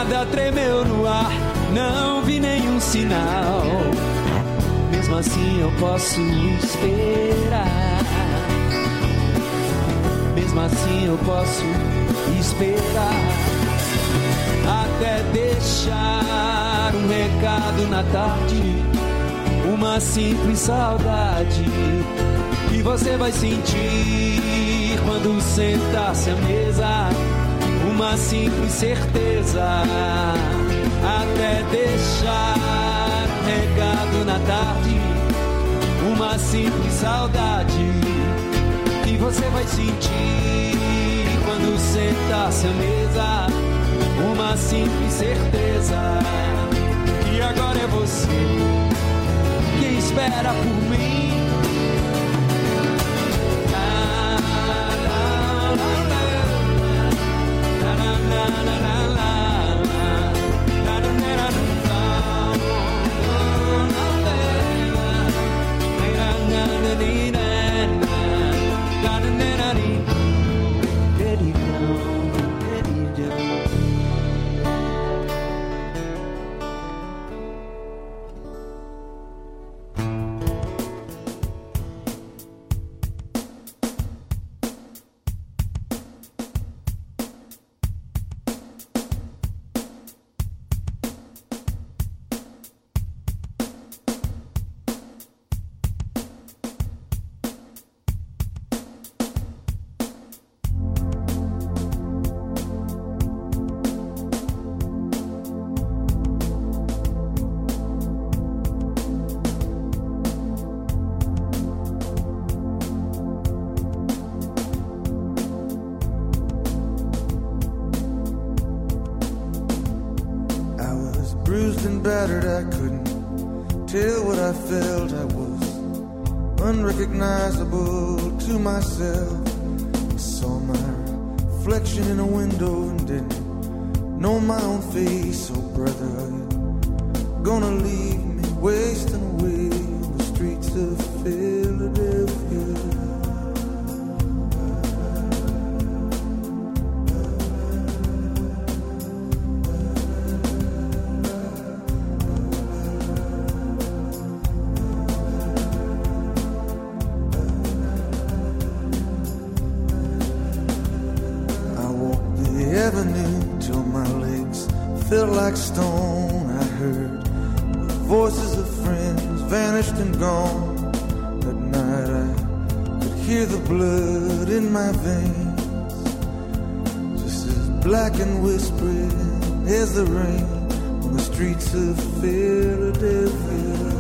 Nada tremeu no ar, não vi nenhum sinal. Mesmo assim eu posso esperar. Mesmo assim eu posso esperar. Até deixar um recado na tarde, uma simples saudade que você vai sentir quando sentar-se à mesa. Uma simples certeza. Até deixar um recado na tarde, uma simples saudade que você vai sentir quando sentar-se à mesa. Uma simples certeza. E agora é você quem espera por mim. Battered, I couldn't tell what I felt. I was unrecognizable to myself. I saw my reflection in a window and didn't know my own face. Oh brother, are you gonna leave me wasting away on the streets of Philadelphia? Felt like stone. I heard the voices of friends vanished and gone. At night I could hear the blood in my veins, just as black and whispering as the rain on the streets of Philadelphia.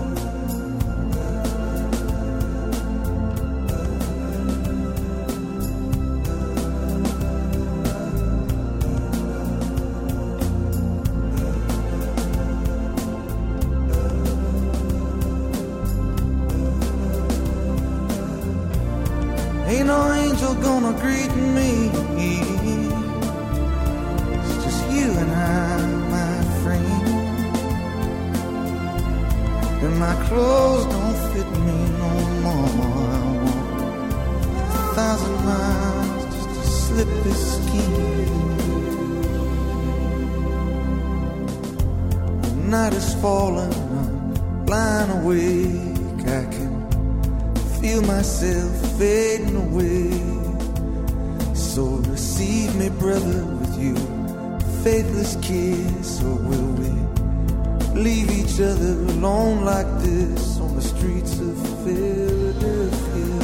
Ain't no angel gonna greet me. It's just you and I, my friend. And my clothes don't fit me no more. I walk 1,000 miles just to slip this skin. The night is falling, I'm lying awake. I can feel myself fading away. So receive me, brother, with you faithless kiss. Or will we leave each other alone like this on the streets of Philadelphia?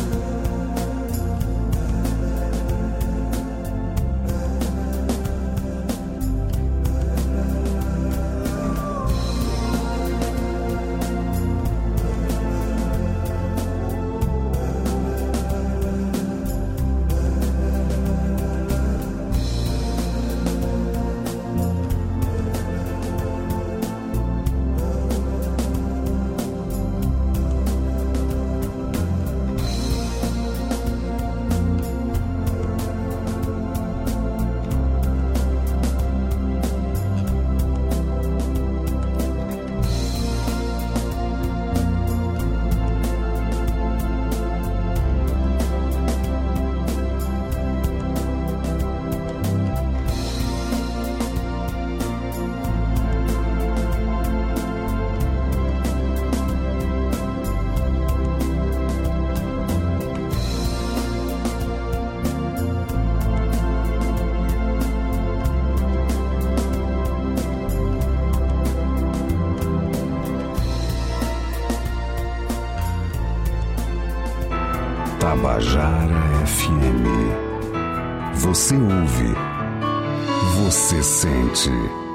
Tabajara FM. Você ouve, você sente.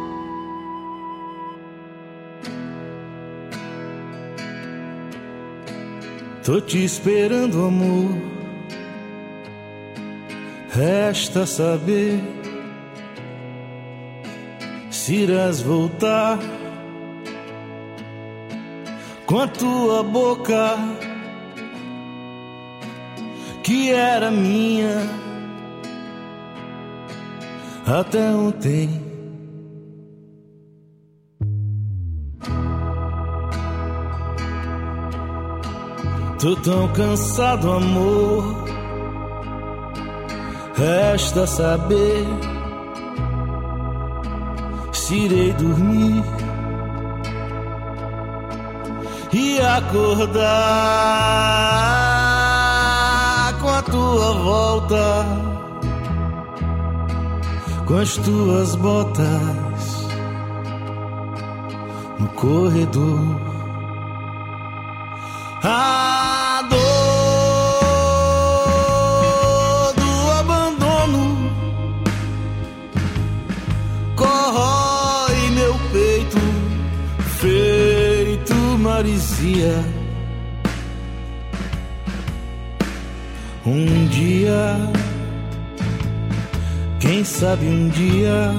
Tô te esperando, amor. Resta saber se irás voltar com a tua boca que era minha até ontem. Tô tão cansado, amor. Resta saber se irei dormir e acordar com a tua volta, com as tuas botas no corredor. A dor do abandono corrói meu peito, feito maresia. Um dia, quem sabe um dia,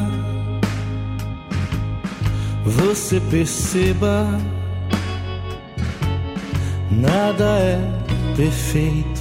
você perceba, nada é perfeito.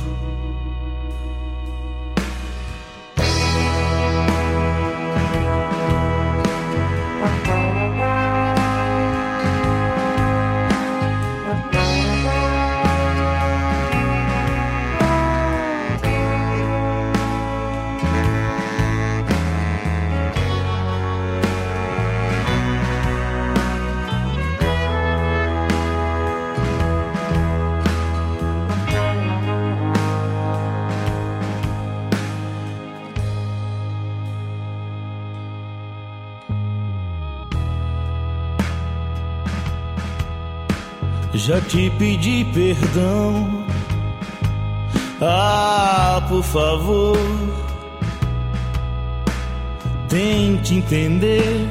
Já te pedi perdão, por favor, tente entender.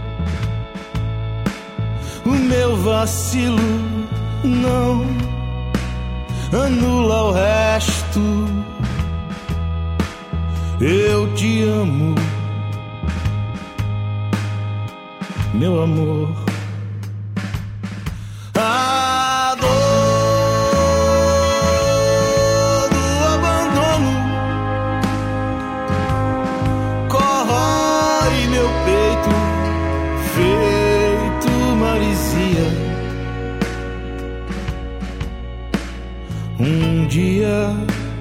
O meu vacilo não anula o resto. Eu te amo, meu amor. Um dia,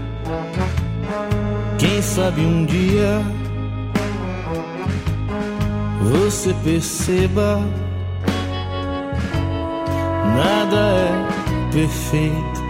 quem sabe um dia, você perceba, nada é perfeito.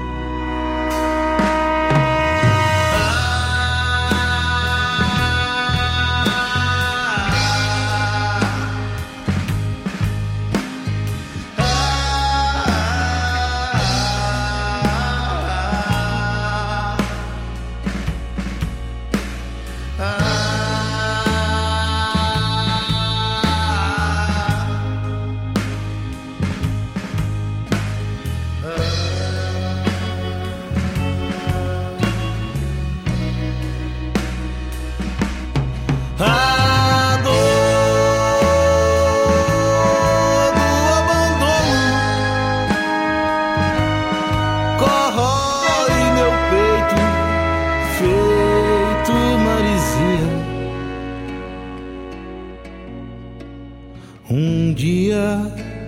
Um dia,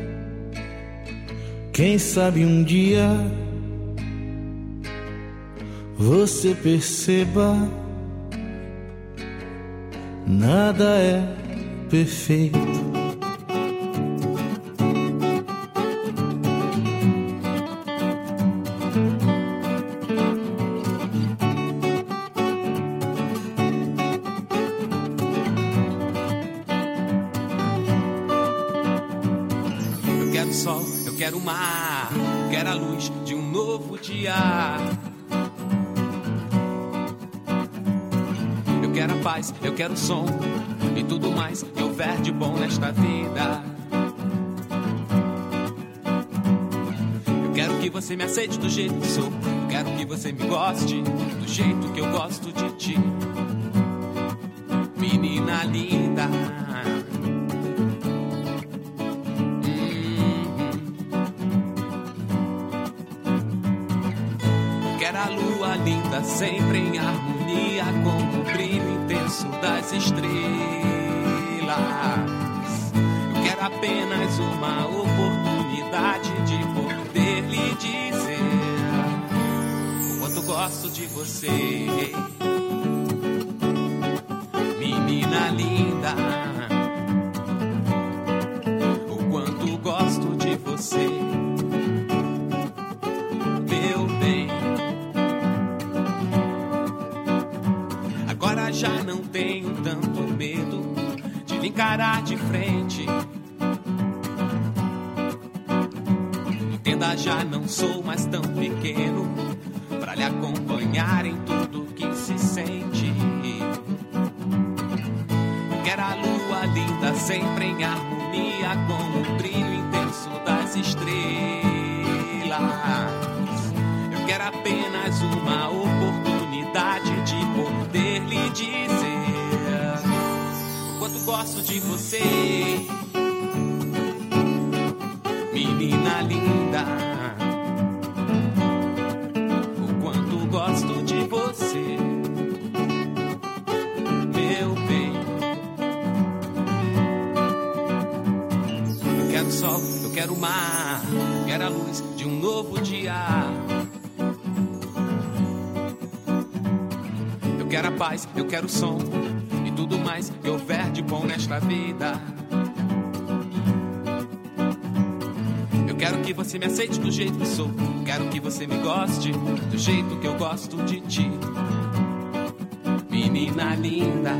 quem sabe um dia, você perceba, nada é perfeito. Sol, eu quero o mar, quero a luz de um novo dia. quero a paz, eu quero o som e tudo mais que houver de bom nesta vida. Eu quero que você me aceite do jeito que sou. Eu quero que você me goste do jeito que eu gosto de ti. Menina linda. Quero a lua linda, sempre em harmonia com o brilho intenso das estrelas. Eu quero apenas uma oportunidade de poder lhe dizer o quanto gosto de você, menina linda. O quanto gosto de você, meu bem. Agora já não tenho tanto medo de lhe encarar de frente. Entenda, já não sou mais tão pequeno pra lhe acompanhar em tudo que se sente. Quero a lua linda, sempre em harmonia com o brilho intenso das estrelas. Eu quero apenas uma oportunidade de poder lhe dizer o quanto gosto de você, menina linda. O quanto gosto de você, meu bem. Eu quero o sol, eu quero o mar, quero a luz de um novo dia. Eu quero a paz, eu quero o som e tudo mais que houver de bom nesta vida. Eu quero que você me aceite do jeito que sou. Quero que você me goste do jeito que eu gosto de ti, menina linda.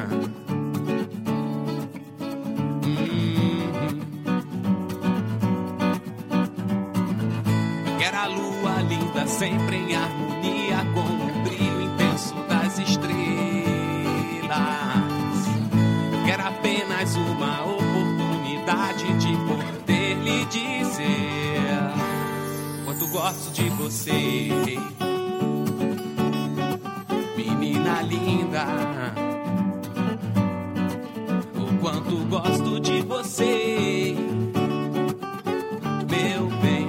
Eu quero a lua linda, sempre em harmonia com o brilho intenso das estrelas. Eu quero apenas uma oportunidade de poder lhe dizer quanto gosto de você, menina linda. O quanto gosto de você, meu bem.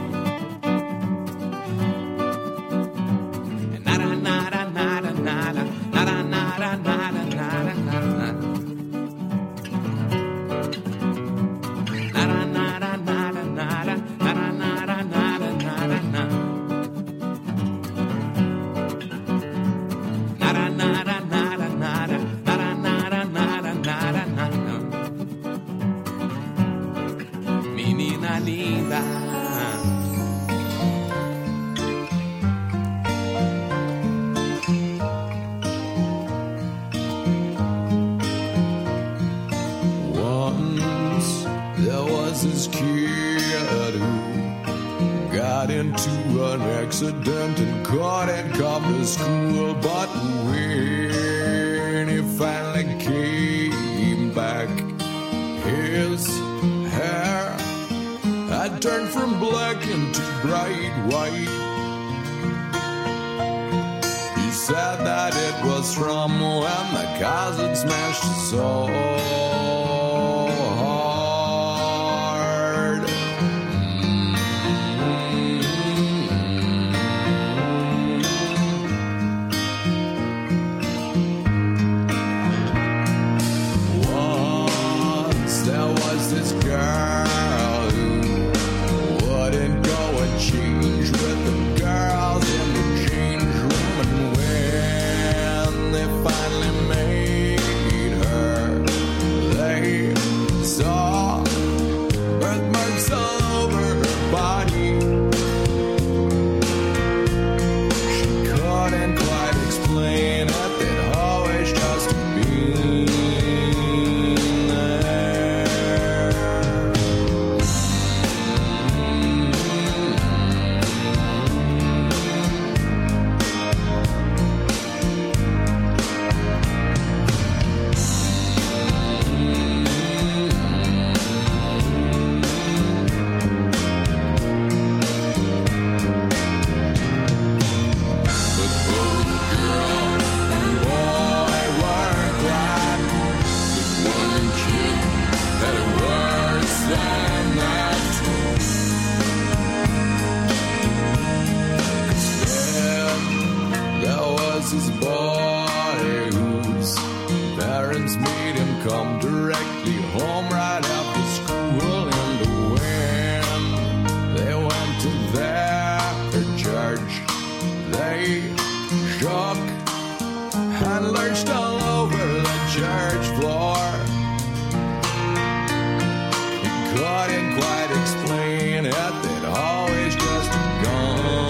Nara nara nara nara nara nara nara nara nara. Nara nara nara nara nara nara nara nara nara. Nara nara nara nara nara nara nara nara nara. Menina linda. Once there was this kid who got into an accident and couldn't come to school. But when he finally came back, his hair had turned from black into bright white. He said that it was from when the cars had smashed his soul hard. Once there was this girl who wouldn't go and change with the girls in the change room, and when they finally made her come directly home right after school. And when they went to their church, they shook and lurched all over the church floor. Couldn't quite explain it, they'd always just gone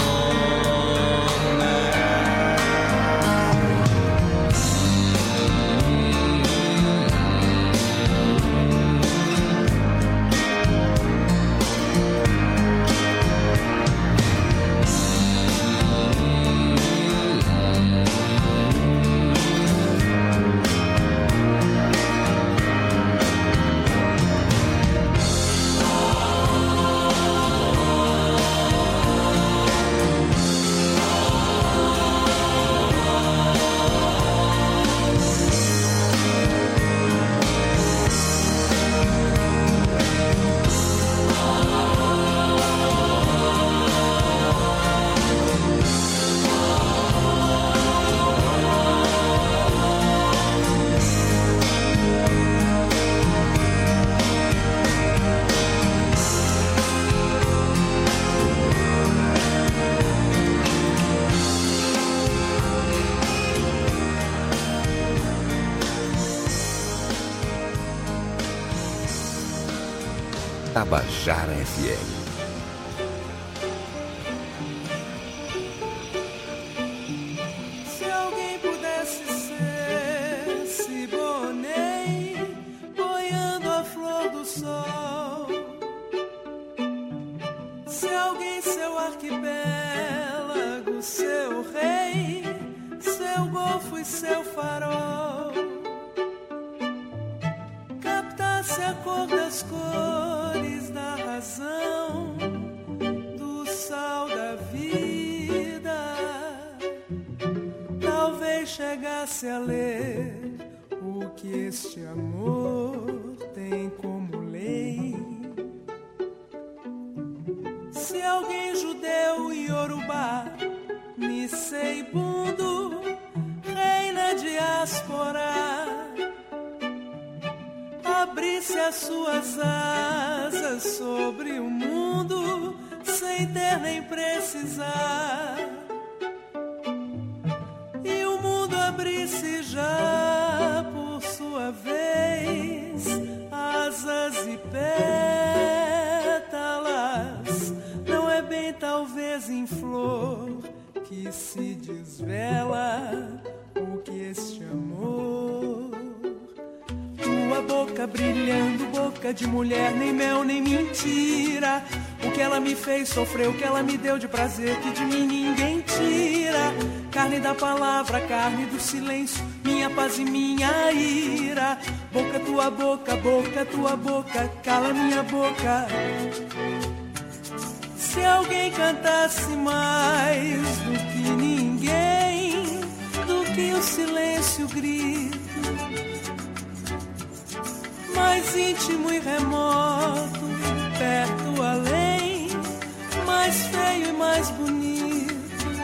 Tabajara FM. Se alguém pudesse ser Siboney, boiando a flor do sol. Se alguém seu arquipélago, seu rei, seu golfo e seu farol, captasse a cor das cores da razão, do sal da vida, talvez chegasse a ler o que este amor tem como lei. Se alguém judeu, iorubá, niceibundo, reina diáspora, abrisse as suas asas sobre o mundo, sem ter nem precisar, e o mundo abrisse já por sua vez asas e pétalas. Não é bem talvez em flor que se desvela o que este amor. Tua boca brilhando, boca de mulher, nem mel nem mentira. O que ela me fez sofrer, o que ela me deu de prazer, que de mim ninguém tira. Carne da palavra, carne do silêncio, minha paz e minha ira. Boca, tua boca, cala minha boca. Se alguém cantasse mais do que ninguém, do que o silêncio grita, mais íntimo e remoto, perto além, mais feio e mais bonito.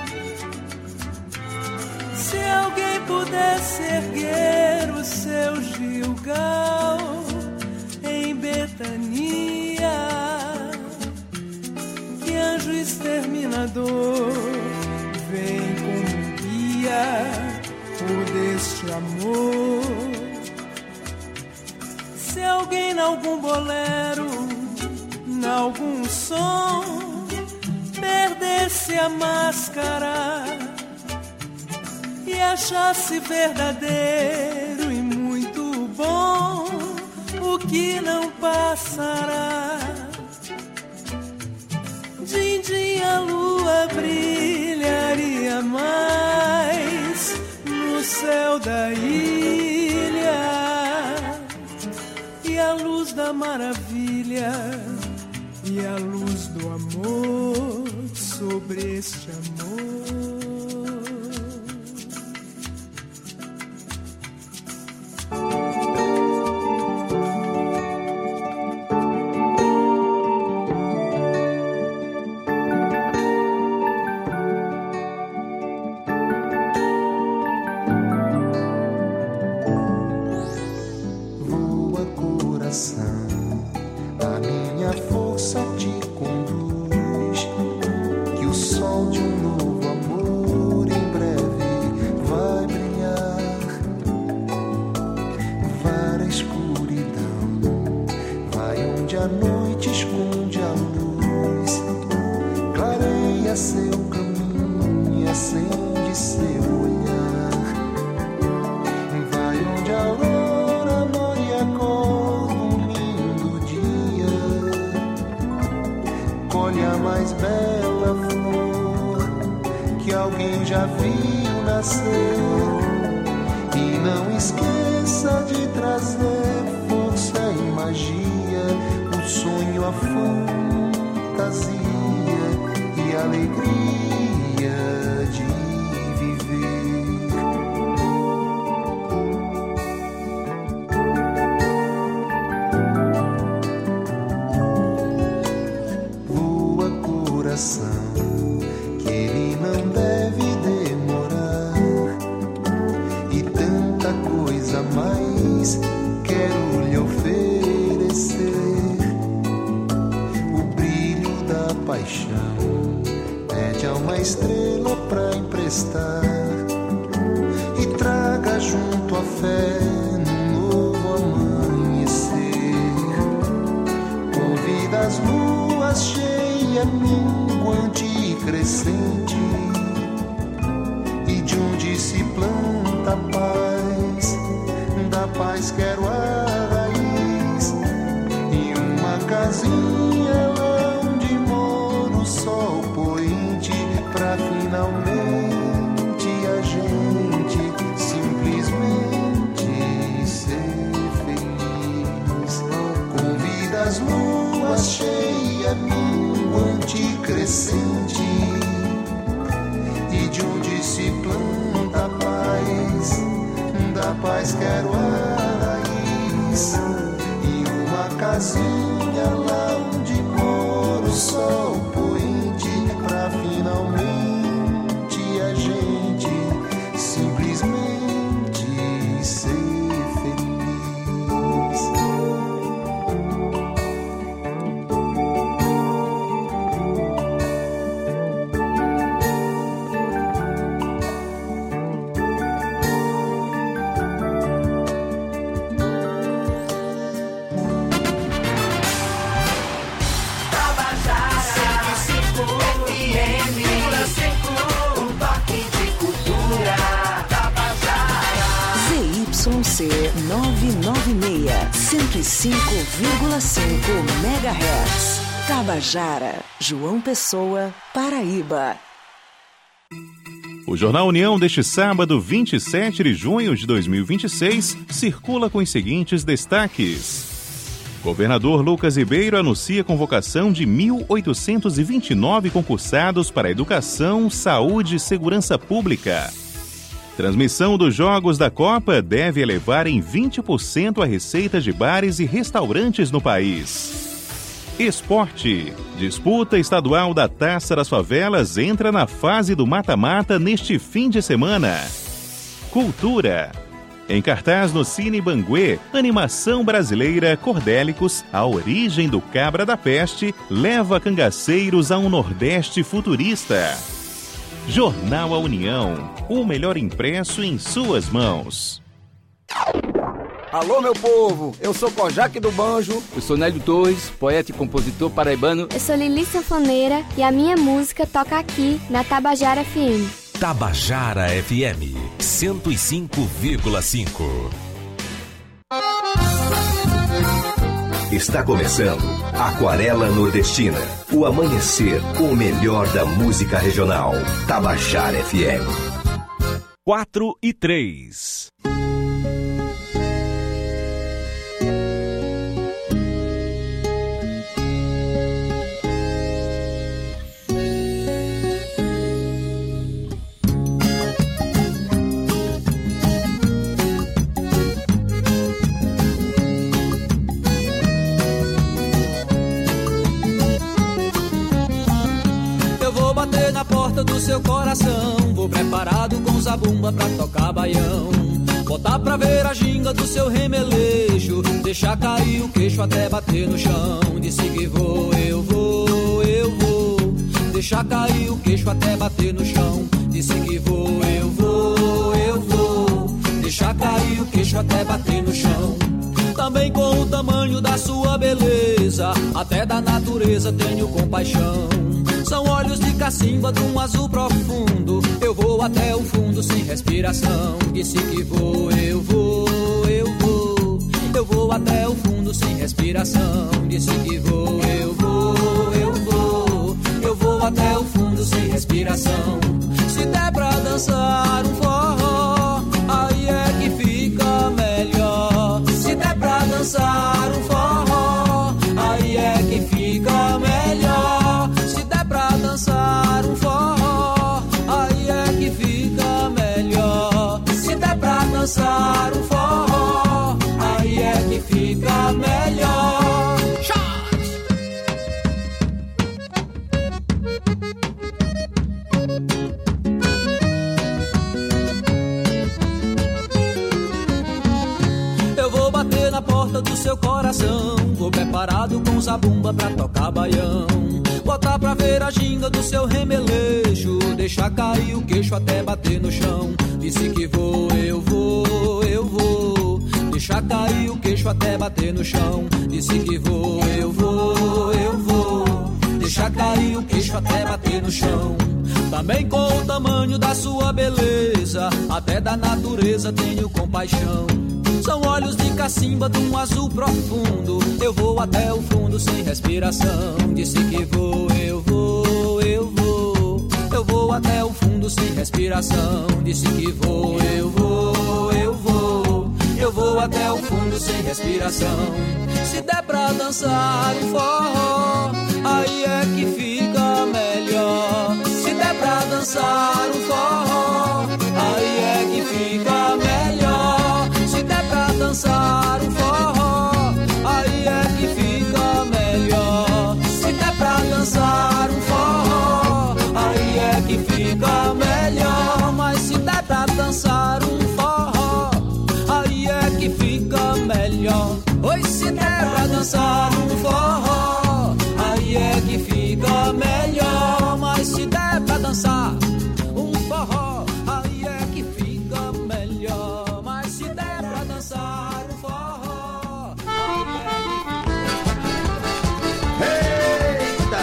Se alguém pudesse erguer o seu Gilgal em Betania, que anjo exterminador vem como guia por deste amor. Se alguém nalgum bolero, nalgum som, perdesse a máscara e achasse verdadeiro e muito bom o que não passará. Din, din, a lua brilharia mais no céu da ilha, e a luz da maravilha e a luz do amor sobre este amor. coração, a minha força te conduz, que o sol de um novo amor em breve vai brilhar. Vara a escuridão, vai onde a noite esconde a luz, clareia seu caminho e acende seu olhar. Vai onde a aurora morre e acorda um lindo dia, colhe a mais bela flor que alguém já viu nascer. E não esqueça de trazer força e magia, o sonho, a fantasia e a alegria de viver. Voa, coração, que ele não deve demorar, e tanta coisa mais quero lhe oferecer. O brilho da paixão pede a uma estrela pra emprestar, e traga junto a fé num novo amanhecer. Convida as luas cheias, minguante e crescente, e de onde se planta a paz, da paz quero a raiz, e uma casinha lá onde mora o sol poente, pra finalmente a gente simplesmente ser feliz. Convida as luas cheias, minguante e crescente, e de onde se planta a paz, da paz quero a raiz, e uma casinha lá onde mora o sol poente, pra finalmente a gente simplesmente ser feliz. ZYC 996, 105,5 MHz. Tabajara, João Pessoa, Paraíba. O Jornal União deste sábado, 27 de junho de 2026, circula com os seguintes destaques. Governador Lucas Ribeiro anuncia convocação de 1.829 concursados para educação, saúde e segurança pública. Transmissão dos Jogos da Copa deve elevar em 20% a receita de bares e restaurantes no país. Esporte. Disputa estadual da Taça das Favelas entra na fase do mata-mata neste fim de semana. Cultura. Em cartaz no Cine Banguê, animação brasileira Cordélicos, a origem do Cabra da Peste, leva cangaceiros a um Nordeste futurista. Jornal A União, o melhor impresso em suas mãos. Alô, meu povo, eu sou Kojak do Banjo. Eu sou Nélio Torres, poeta e compositor paraibano. Eu sou Lili Sanfoneira e a minha música toca aqui na Tabajara FM. Tabajara FM 105,5. Está começando Aquarela Nordestina, o amanhecer com o melhor da música regional. Tabajara FM 4:03. Na porta do seu coração, vou preparado com zabumba pra tocar baião. Botar pra ver a ginga do seu remelejo, deixar cair o queixo até bater no chão. Disse que vou, eu vou, eu vou. Deixar cair o queixo até bater no chão. Disse que vou, eu vou, eu vou. Deixar cair o queixo até bater no chão. Também com o tamanho da sua beleza, até da natureza tenho compaixão. São olhos de cacimba de um azul profundo. Eu vou até o fundo sem respiração. Disse que vou, eu vou, eu vou. Eu vou até o fundo sem respiração. Disse que vou, eu vou, eu vou. Eu vou até o fundo sem respiração. Se der pra dançar um forró, aí é que fica melhor. Se der pra dançar um forró, aí é que fica melhor. Se der pra dançar um forró, aí é que fica melhor. Se der pra dançar um forró, aí é que fica melhor. Na porta do seu coração, vou preparado com zabumba pra tocar baião. Botar pra ver a ginga do seu remelejo, deixar cair o queixo até bater no chão. Disse que vou, eu vou, eu vou. Deixar cair o queixo até bater no chão. Disse que vou, eu vou, eu vou. Deixar cair o queixo até bater no chão. Também com o tamanho da sua beleza, até da natureza tenho compaixão. São olhos de cacimba de um azul profundo. Eu vou até o fundo sem respiração. Disse que vou, eu vou, eu vou. Eu vou até o fundo sem respiração. Disse que vou, eu vou, eu vou. Eu vou até o fundo sem respiração. Se der pra dançar um forró, aí é que fica melhor. Se der pra dançar um forró, aí é que fica melhor. Se der pra dançar um forró, aí é que fica melhor. Se der pra dançar um forró, aí é que fica melhor. Mas se der pra dançar um forró, aí é que fica melhor. Oi, se der pra dançar um forró, aí é que fica melhor. Mas se der pra dançar um forró, aí é que fica melhor. Mas se der pra dançar um forró, aí é que fica... Eita!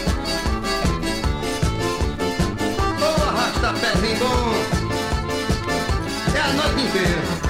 Ô, arrasta-pézinho bom! É a noite inteira.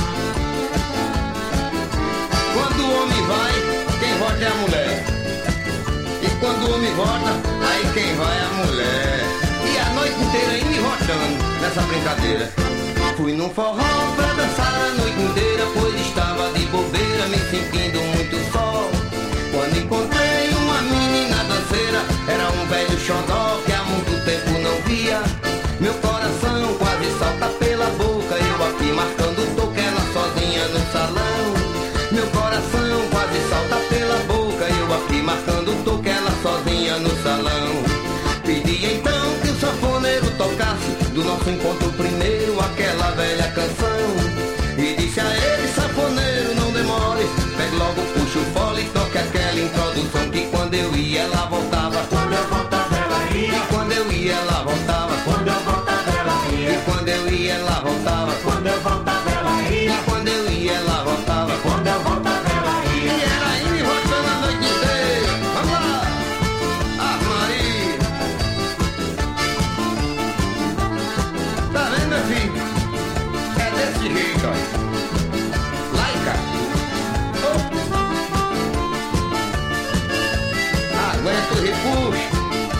Quando o homem vai, quem volta é a mulher. E quando o homem volta, aí quem vai é a mulher. E a noite inteira indo e voltando nessa brincadeira. Fui num forró pra dançar a noite inteira, pois estava de bobeira, me sentindo muito só. Quando encontrei uma menina danceira, era um velho xodó que há muito tempo não via. Meu coração quase salta pela boca, eu aqui marcando toque, ela sozinha no salão. Meu coração quase salta pela boca, eu aqui marcando toque, ela sozinha no salão. Pedi então que o sanfoneiro tocasse do nosso encontro primeiro aquela velha canção. E disse a ele, sanfoneiro, não demore, pegue logo, puxa o fole e toque aquela introdução. Que quando eu ia ela voltava, quando eu voltava ela ia. E quando eu ia ela voltava, quando eu voltava ela ia. E quando eu ia ela voltava, quando eu voltava ela ia. E quando eu ia ela voltava, quando eu voltava ela ia. E era indo e voltando a noite inteira. Vamos lá! Ah, Maria! Tá vendo, meu filho? É desse jeito, ó. Laica! Oh. Aguenta o repuxo.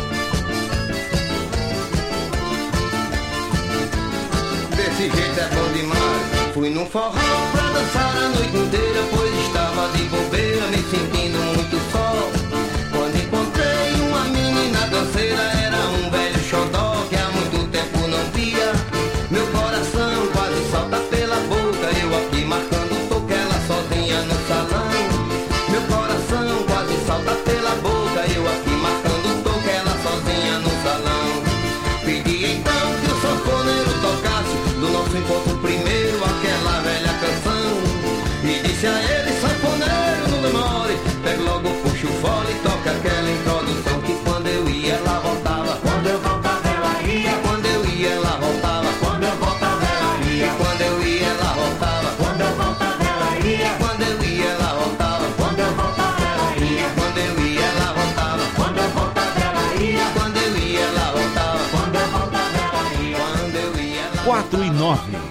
Desse jeito é bom demais. Fui num forró pra dançar a noite inteira, pois estava de bobeira, me sentindo muito só. Quando encontrei uma menina danceira, era um velho xodó que há muito tempo não via. Meu coração quase salta pela boca, eu aqui marcando toque, ela sozinha no salão. Meu coração quase salta pela boca, eu aqui marcando toque, ela sozinha no salão. Pedi então que o sanfoneiro tocasse do nosso encontro primeiro aquela velha canção. E disse a sanfoneiro não demore. Pega logo, puxa o fole e toca aquela introdução que quando eu ia ela voltava. Quando eu voltava ela ia. Quando eu ia ela voltava. Quando eu voltava ela ia. Quando eu ia ela voltava. Quando eu voltava ela ia. Quando eu ia ela voltava. Quando eu voltava ela ia. Quando eu ia ela voltava. Quando eu voltava ela ia. Quando eu ia ela voltava. Quando eu voltava ela ia. Quando eu ia ela 4 e 9.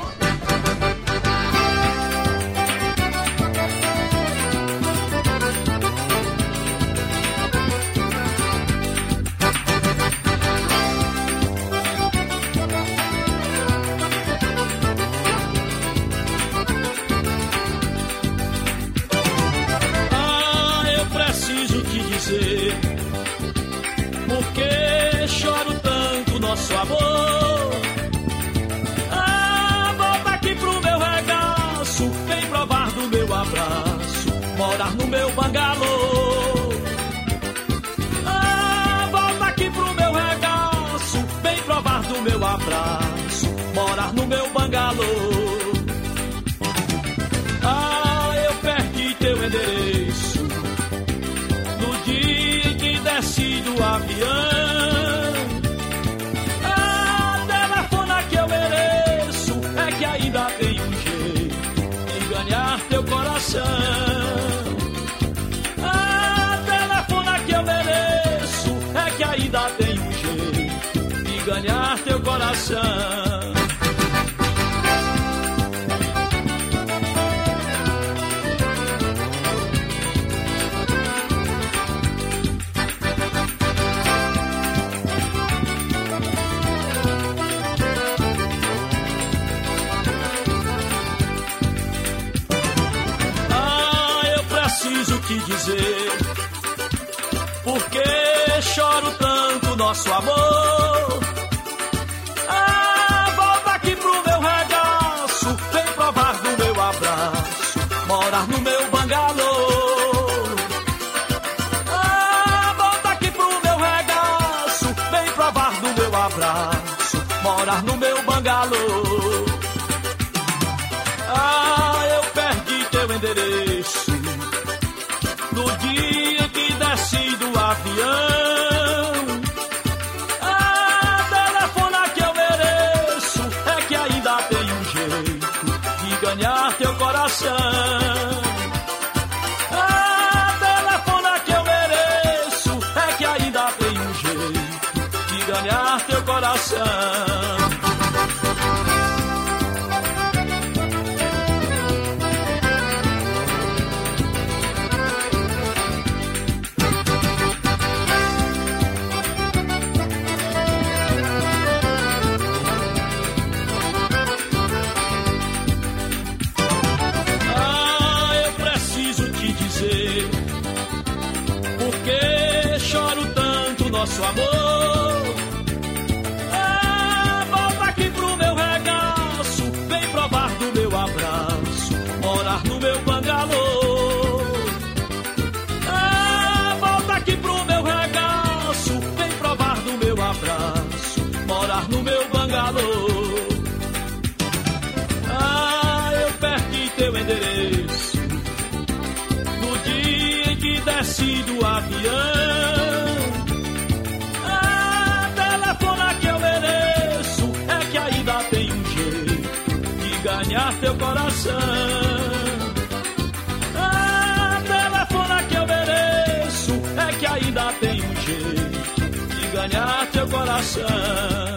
Por que choro tanto nosso amor? Ah, volta aqui pro meu regaço, vem provar do meu abraço, morar no meu bangalô. Ah, volta aqui pro meu regaço, vem provar do meu abraço, morar no meu bangalô. Ah, eu perdi teu endereço no dia em que desci do avião. A telefona que eu mereço é que ainda tem um jeito de ganhar teu coração. A telefona que eu mereço é que ainda tem um jeito de ganhar teu coração. Te dizer por que choro tanto nosso amor. Ah, volta aqui pro meu regaço, vem provar do meu abraço, morar no meu bangalô. Ah, volta aqui pro meu regaço, vem provar do meu abraço, morar no meu bangalô. Ah, eu perdi teu endereço no dia que desci do avião. A telefona que eu mereço é que ainda tem um jeito de ganhar teu coração. A telefona que eu mereço é que ainda tem um jeito de ganhar teu coração. Nosso amor. Ah, volta aqui pro meu regaço, vem provar do meu abraço, morar no meu bangalô. Ah, volta aqui pro meu regaço, vem provar do meu abraço, morar no meu bangalô. Ah, eu perdi teu endereço no dia em que desci do avião. Ganhar teu coração. A telefona que eu mereço é que ainda tem um jeito de ganhar teu coração.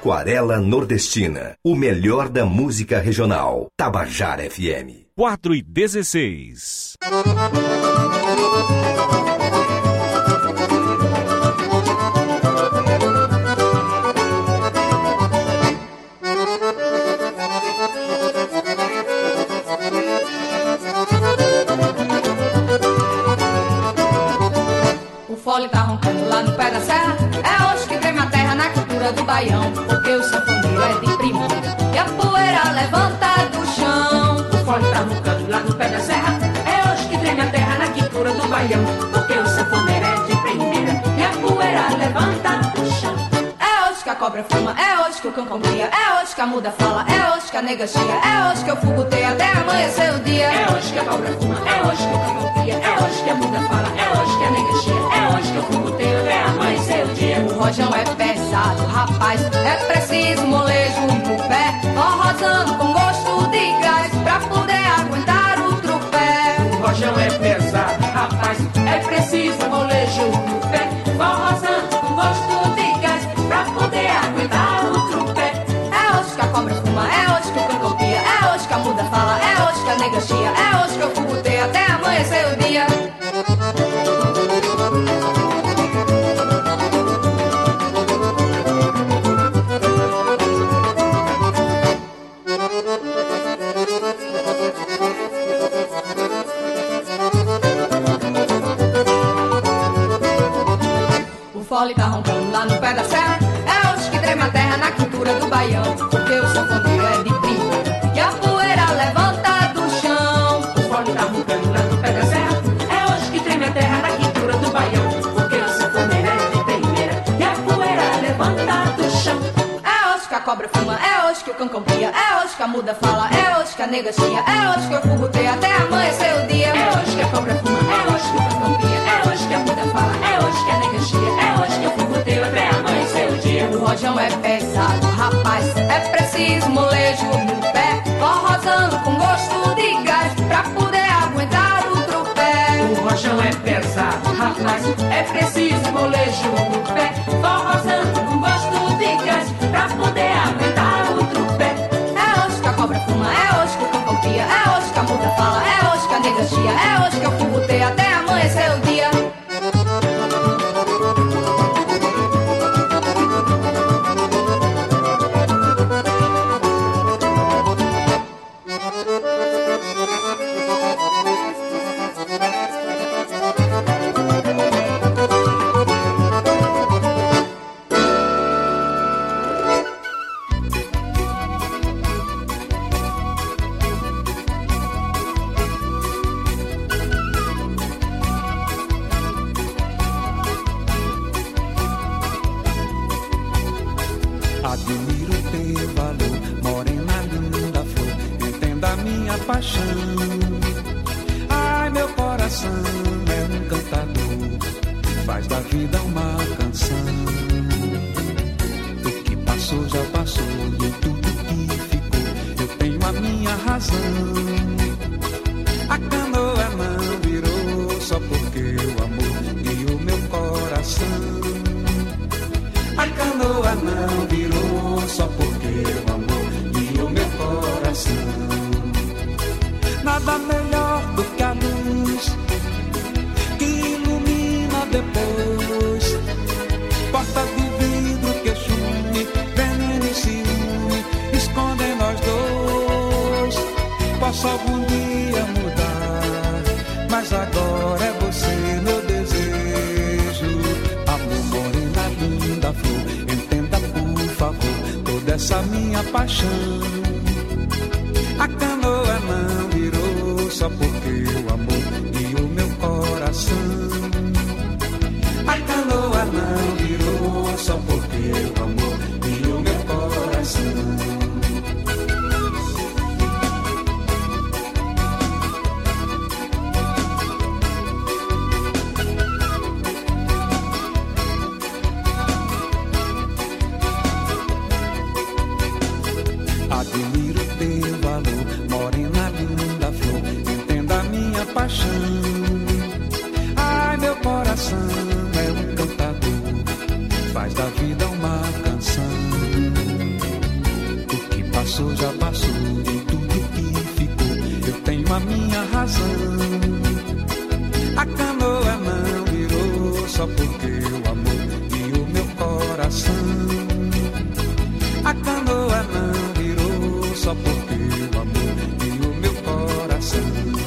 Aquarela Nordestina, o melhor da música regional. Tabajara FM. 4:16. O fole tá roncando lá no pé da serra. É hoje que treme a terra na cultura do baião. Porque o sanfoneiro é de primeira e a poeira levanta do chão. O fole tá roncando lá no pé da serra. É hoje que treme a terra na cultura do baião. Porque o sanfoneiro é de primeira e a poeira levanta do chão. É hoje que a cobra fuma, é hoje que o cão confia, é hoje que a muda fala, é hoje que a nega chia, é hoje que eu fuguteio até amanhecer o dia. É hoje que a cobra fuma, é hoje que o cão confia, é hoje que a muda fala, é hoje que a nega chia, é hoje que eu fuguteio até amanhecer o dia. O rojão é pesado, rapaz, é preciso molejo no pé, forrosando com gosto de gás, pra poder aguentar o trupé. O rojão é pesado, rapaz, é preciso molejo no pé, forrosando com gosto de gás, pra poder aguentar o trupé. É hoje que a cobra fuma, é hoje que o cão confia, é hoje que a muda fala, é hoje que a nega chia, é hoje que eu fuguteio até amanhecer o dia. O fole tá roncando lá no pé da serra. É hoje que treme a terra na cultura do baião. Porque o sanfoneiro é de primeira e a poeira levanta do chão. O fole tá roncando lá no pé da serra. É hoje que treme a terra na cultura do baião. Porque o sanfoneiro é de primeira e a poeira levanta do chão. É hoje que a cobra fuma, é hoje que o cão confia, é hoje que a muda fala, é hoje que a nega chia, é hoje que eu fuguteio até amanhecer o dia. É hoje que a cobra fuma, é hoje que o cão confia, é hoje que a muda fala, é hoje que a nega chia, é hoje que eu fuguteio até amanhecer o dia. O rojão é pesado, rapaz, é preciso molejo no pé, forrosando com gosto de gás, pra poder aguentar o trupé. O rojão é pesado, rapaz, é preciso molejo no pé, forrosando com gosto de gás, pra poder aguentar o trupé. É hoje que a cobra fuma, é hoje que o cão confia, é hoje que a muda fala, é hoje que a nega chia, é hoje que eu fuguteio até amanhecer o dia. Admiro teu valor, morena linda flor, entenda a minha paixão. Ai, meu coração é um cantador, faz da vida uma canção. O que passou já passou e tudo que ficou, eu tenho a minha razão. A canoa não virou só porque o amor guiou meu coração. A canoa não virou só porque o amor guiou meu coração. Nada melhor do que a luz que ilumina depois. Porta de vidro que chume, veneno e ciúme escondem nós dois. Posso algum dia mudar, mas agora é você meu desejo. Amor, morena linda flor, entenda por favor toda essa minha paixão. A canoa não virou só porque o amor guiou meu coração. A canoa não virou só porque o amor guiou meu coração. Admiro teu valor, morena linda flor, entenda a minha paixão. Ai, meu coração é um cantador, faz da vida uma canção. passou, já passou. E tudo que ficou, eu tenho a minha razão. A canoa não virou só porque o amor guiou meu coração. A canoa não virou só porque o amor guiou meu coração.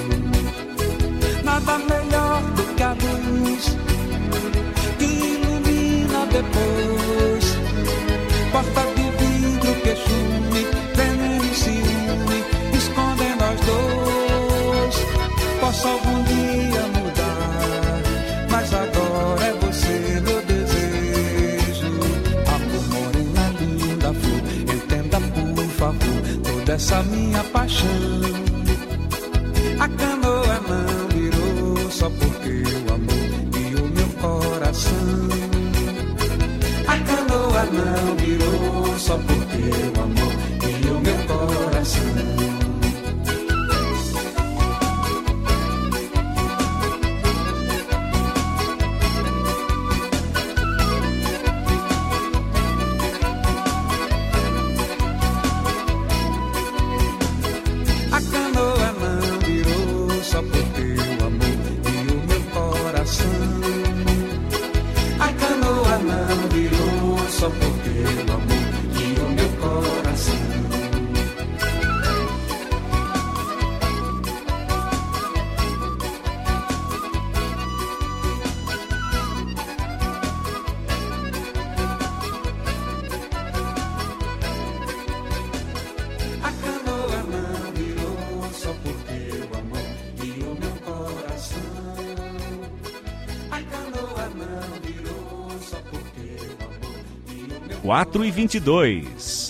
Nada melhor do que a luz que ilumina depois. Porta de vidro que chume, veneno e ciúme, escondem nós dois. Posso algum dia mudar, mas agora é você meu desejo. Amor, morena, linda flor, entenda por favor toda essa minha paixão. A canoa não virou só porque o amor guiou meu coração. A canoa não virou só porque o amor guiou meu coração. A canoa não virou só porque o amor guiou meu coração. A canoa não virou só porque o amor guiou meu coração. A canoa não virou só porque o amor guiou meu coração. A canoa não virou só porque o amor guiou meu 4h22.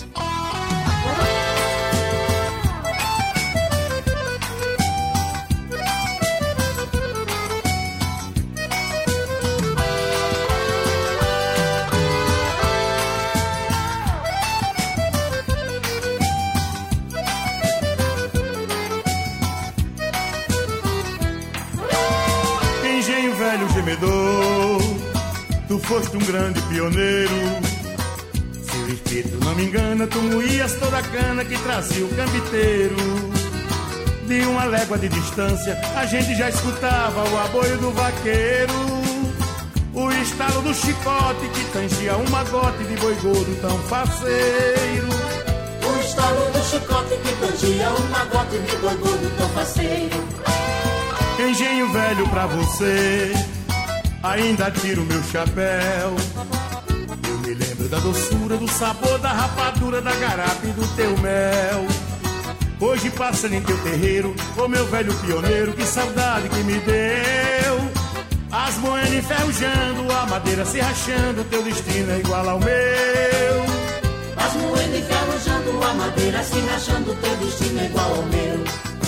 Engenho velho gemedor, tu foste um grande pioneiro. Se o espírito não me engana, tu moías toda a cana que trazia o cambiteiro. De uma légua de distância, a gente já escutava o aboio do vaqueiro, o estalo do chicote que tangia um magote de boi gordo tão faceiro. O estalo do chicote que tangia um magote de boi gordo tão faceiro. Engenho velho pra você, ainda tiro meu chapéu. Eu me lembro da doçura, do sabor, da rapadura, da garapa e do teu mel. Hoje passando em teu terreiro, ô meu velho pioneiro, que saudade que me deu. As moedas enferrujando, a madeira se rachando, teu destino é igual ao meu. As moedas enferrujando, a madeira se rachando, teu destino é igual ao meu.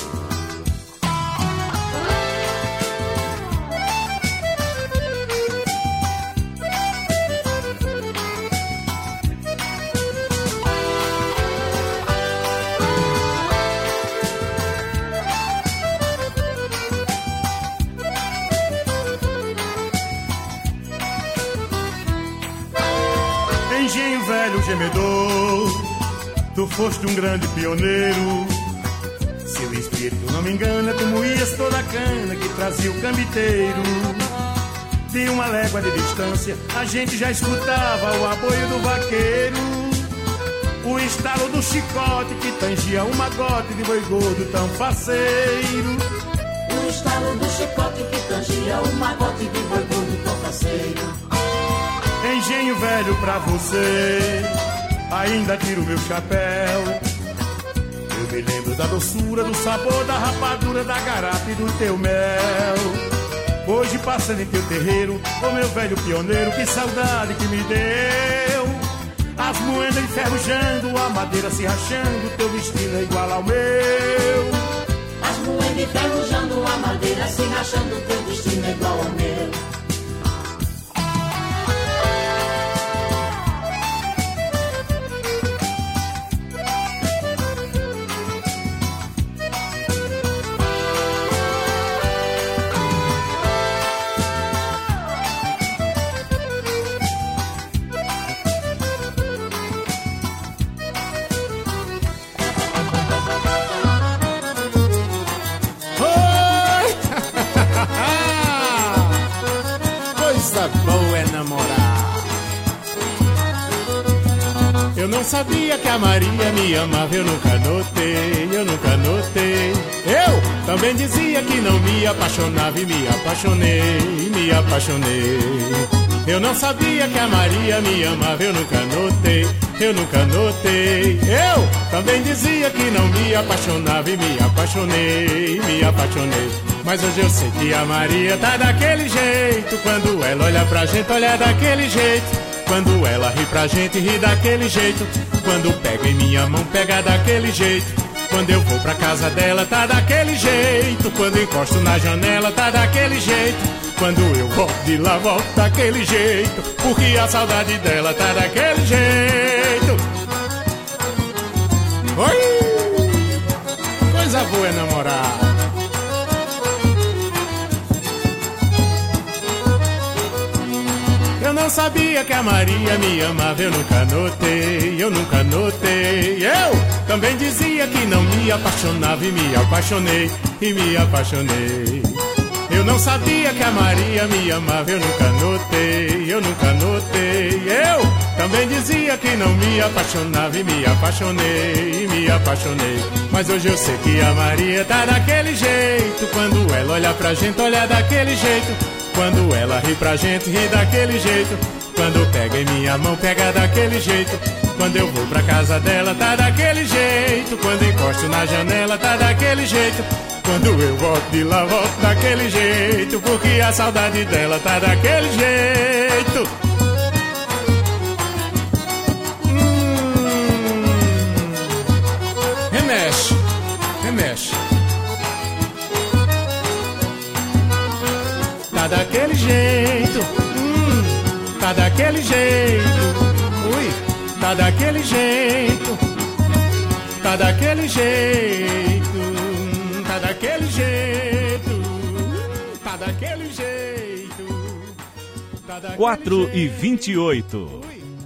Engenho velho gemedor, tu foste um grande pioneiro. Se o espírito não me engana, tu moías toda a cana que trazia o cambiteiro. De uma légua de distância, a gente já escutava o aboio do vaqueiro, o estalo do chicote que tangia um magote de boi gordo tão faceiro. O estalo do chicote que tangia um magote de boi gordo tão faceiro. Engenho velho pra você, ainda tiro meu chapéu. Eu me lembro da doçura, do sabor, da rapadura, da garapa e do teu mel. Hoje passando em teu terreiro, ô meu velho pioneiro, que saudade que me deu. As moedas enferrujando, a madeira se rachando, teu destino é igual ao meu. As moedas enferrujando, a madeira se rachando, teu destino é igual ao meu. não sabia que a Maria me amava, eu nunca notei, eu nunca notei. Eu também dizia que não me apaixonava e me apaixonei, me apaixonei. Eu não sabia que a Maria me amava, eu nunca notei, eu nunca notei. Eu também dizia que não me apaixonava e me apaixonei, me apaixonei. Mas hoje eu sei que a Maria tá daquele jeito. Quando ela olha pra gente, olha daquele jeito. Quando ela ri pra gente, ri daquele jeito. Quando pega em minha mão, pega daquele jeito. Quando eu vou pra casa dela, tá daquele jeito. Quando encosto na janela, tá daquele jeito. Quando eu volto de lá, volto daquele jeito. Porque a saudade dela tá daquele jeito. Oi! Coisa boa é namorar. Eu não sabia que a Maria me amava, eu nunca notei, eu nunca notei. Eu também dizia que não me apaixonava e me apaixonei, e me apaixonei. Eu não sabia que a Maria me amava, eu nunca notei, eu nunca notei. Eu também dizia que não me apaixonava e me apaixonei, e me apaixonei. Mas hoje eu sei que a Maria tá daquele jeito. Quando ela olha pra gente, olha daquele jeito. Quando ela ri pra gente, ri daquele jeito. Quando pega em minha mão, pega daquele jeito. Quando eu vou pra casa dela, tá daquele jeito. Quando encosto na janela, tá daquele jeito. Quando eu volto de lá, volto daquele jeito. Porque a saudade dela tá daquele jeito. Remexe, remexe. Tá daquele jeito, tá daquele jeito, ui, tá daquele jeito, tá daquele jeito, tá daquele jeito, tá daquele jeito, tá daquele 4h28.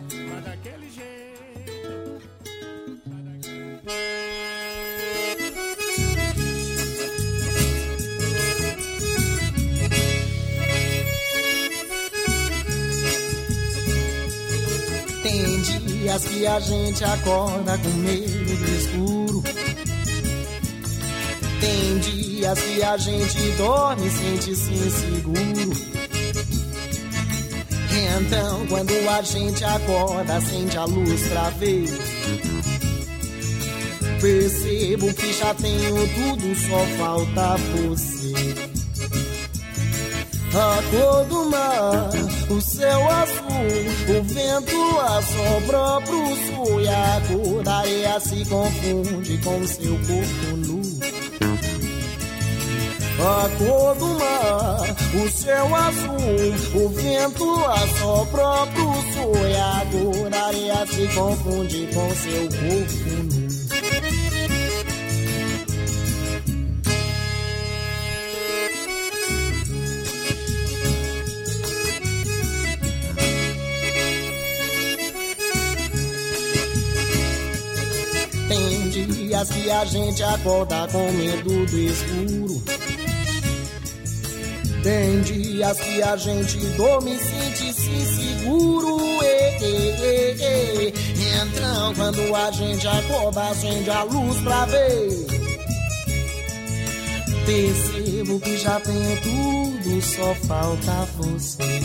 Tem dias que a gente acorda com medo do escuro. Tem dias que a gente dorme e sente-se inseguro. Então quando a gente acorda, acende a luz pra ver. Percebo que já tenho tudo, só falta você. A cor do mar, o céu azul, o vento assopra pro sul. E a cor da areia se confunde com seu corpo nu. A cor do mar, o céu azul, o vento assopra pro sul. E a cor da areia se confunde com seu corpo nu. Tem dias que a gente acorda com medo do escuro. Tem dias que a gente dorme e sente-se inseguro. Então quando a gente acorda, acende a luz pra ver. Percebo que já tenho tudo, só falta você.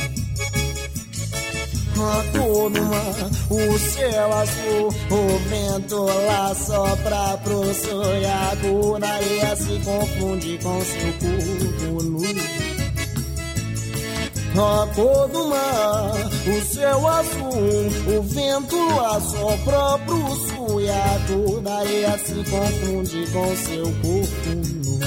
A cor do mar, o céu azul, o vento lá sopra pro sul. E a cor da areia se confunde com seu corpo nu. A cor do mar, o céu azul, o vento lá sopra pro sul. E a cor da areia se confunde com seu corpo nu.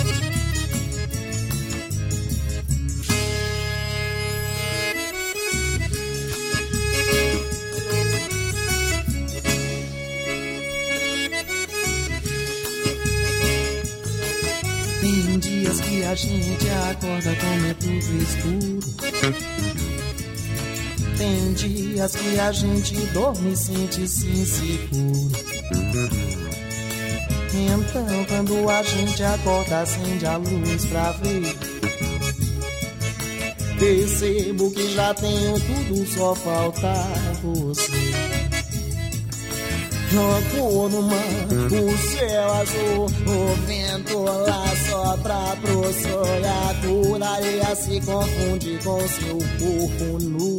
Tem dias que a gente acorda com medo do escuro. Tem dias que a gente dorme e sente-se inseguro. Então quando a gente acorda, acende a luz pra ver. Percebo que já tenho tudo, só falta você. Cor no mar, o céu azul, o vento lá sopra pro sonhador, a areia se confunde com seu corpo nu.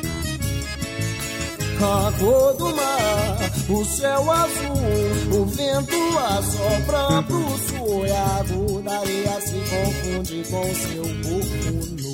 A cor do mar, o céu azul, o vento lá sopra pro sonhador, a areia se confunde com seu corpo nu.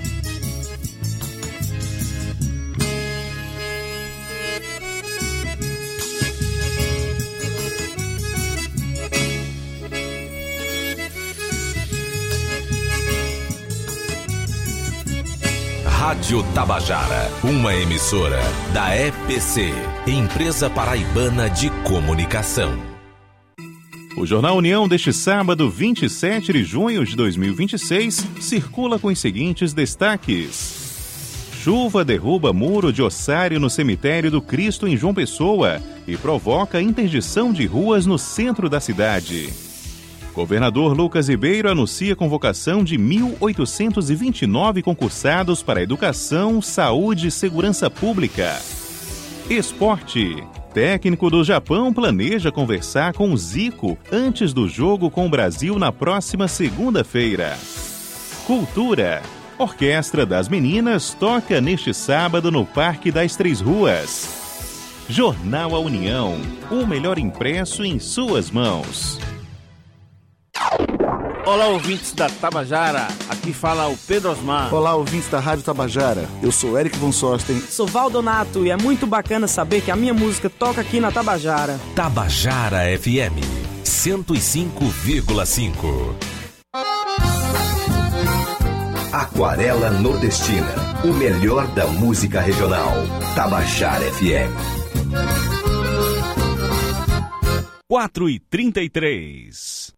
Rádio Tabajara, uma emissora da EPC, Empresa Paraibana de Comunicação. O Jornal União deste sábado, 27 de junho de 2026, circula com os seguintes destaques. Chuva derruba muro de ossário no cemitério do Cristo em João Pessoa e provoca interdição de ruas no centro da cidade. Governador Lucas Ribeiro anuncia convocação de 1.829 concursados para educação, saúde e segurança pública. Esporte. Técnico do Japão planeja conversar com o Zico antes do jogo com o Brasil na próxima segunda-feira. Cultura. Orquestra das Meninas toca neste sábado no Parque das Três Ruas. Jornal A União. O melhor impresso em suas mãos. Olá, ouvintes da Tabajara, aqui fala o Pedro Osmar. Olá, ouvintes da Rádio Tabajara, eu sou Eric Von Sosten. Sou Valdonato e é muito bacana saber que a minha música toca aqui na Tabajara. Tabajara FM 105,5. Aquarela Nordestina, o melhor da música regional. Tabajara FM. 4h33.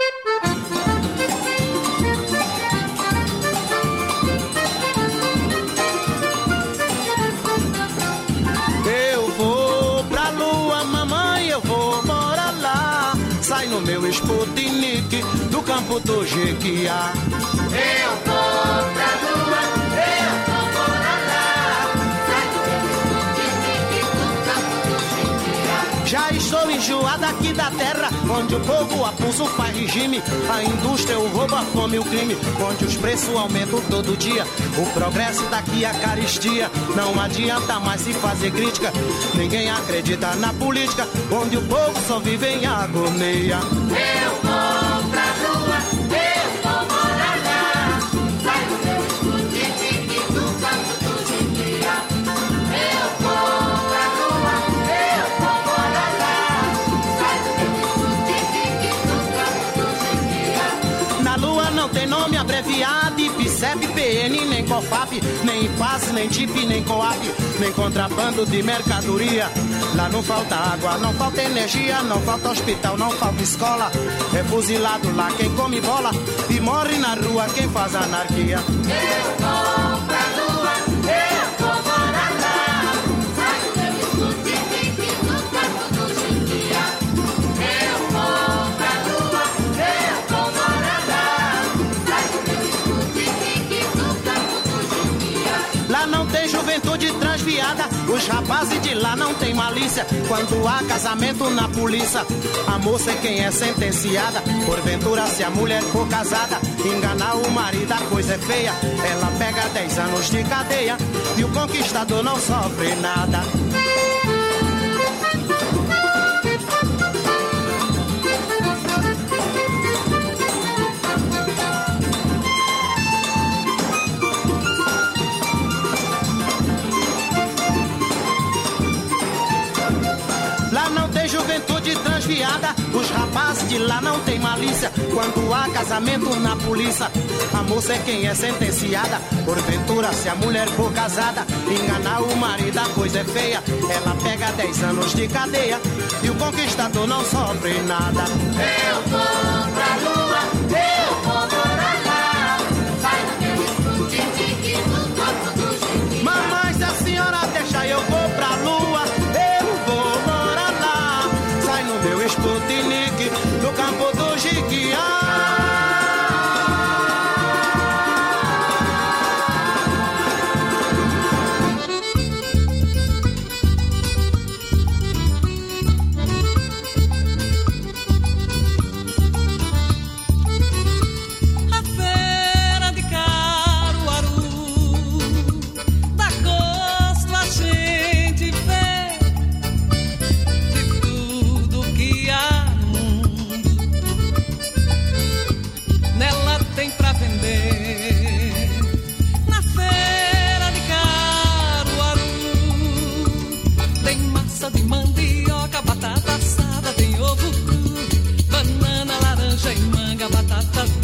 No meu Sputnik do campo do Jequiá. Eu vou pra lua, eu vou morar lá. Sai do meu Sputnik do campo do Jequiá. Já estou enjoado aqui da terra, onde o povo a pulso faz regime. A indústria, o roubo, a fome e o crime, onde os preços aumentam todo dia. O progresso daqui a caristia. Não adianta mais se fazer crítica. Ninguém acredita na política, onde o povo só vive em agonia. Eu vou pra lua, eu vou morar lá. Sai do meu Sputnik do campo do Jequiá. Eu vou pra lua, eu vou morar lá. Sai do meu Sputnik do campo do Jequiá. Na lua não tem nome abreviado, IPCEP, PN, nem COFAP, nem IPAS, nem TIP, nem COAP, nem contrabando de mercadoria. Lá não falta água, não falta energia, não falta hospital, não falta escola. É fuzilado lá quem come bola e morre na rua quem faz anarquia. Eu vou pra lua, eu vou morar lá. Sai do meu Sputnik do campo do Jequiá. Eu vou pra lua, eu vou morar lá. Sai do meu Sputnik do campo do Jequiá. Lá não tem juventude transviada, os rapazes de lá não tem malícia. Quando há casamento na polícia, a moça é quem é sentenciada. Porventura, se a mulher for casada, enganar o marido, a coisa é feia. Ela pega 10 anos de cadeia e o conquistador não sofre nada. Juventude transviada, os rapazes de lá não tem malícia. Quando há casamento na polícia, a moça é quem é sentenciada. Porventura, se a mulher for casada, enganar o marido, a coisa é feia. Ela pega 10 anos de cadeia e o conquistador não sofre nada. Eu vou pra lua, eu vou morar lá. Sai do meu Sputnik do campo do Jequiá. Mamãe, se a senhora deixar eu vou pra lua, eu vou morar lá. Sai no meu Sputnik do campo do Jequiá. mulata